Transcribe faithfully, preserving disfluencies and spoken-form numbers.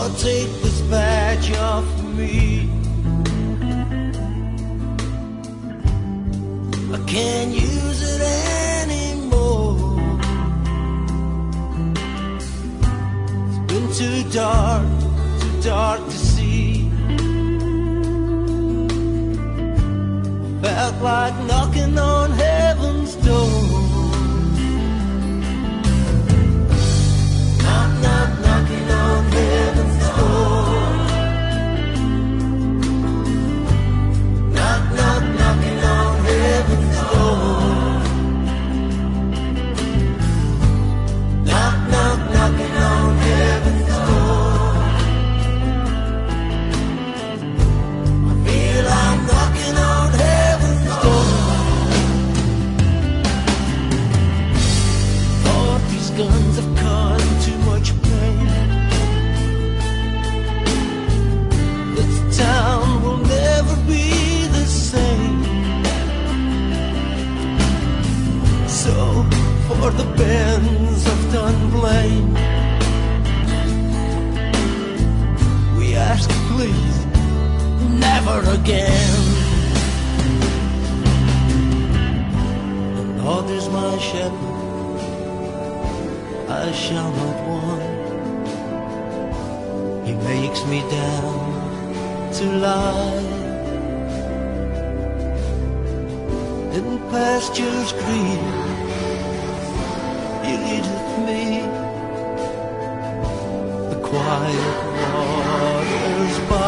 Lord, take this badge off me. I can't use it anymore. It's been too dark, too dark to see. Felt like knocking on heaven's door. Knock, knock, knocking on heaven's door. Knock, knock, knocking on heaven's door. Knock, knock, knocking on heaven's door. I feel I'm knocking on heaven's door. Thought these guns have caused too much pain. This town will never be the same. So for the bands of Dunblane, we ask please, never again. The Lord is my shepherd, I shall not want. He makes me down to lie in pastures green. He leadeth me the quiet waters by.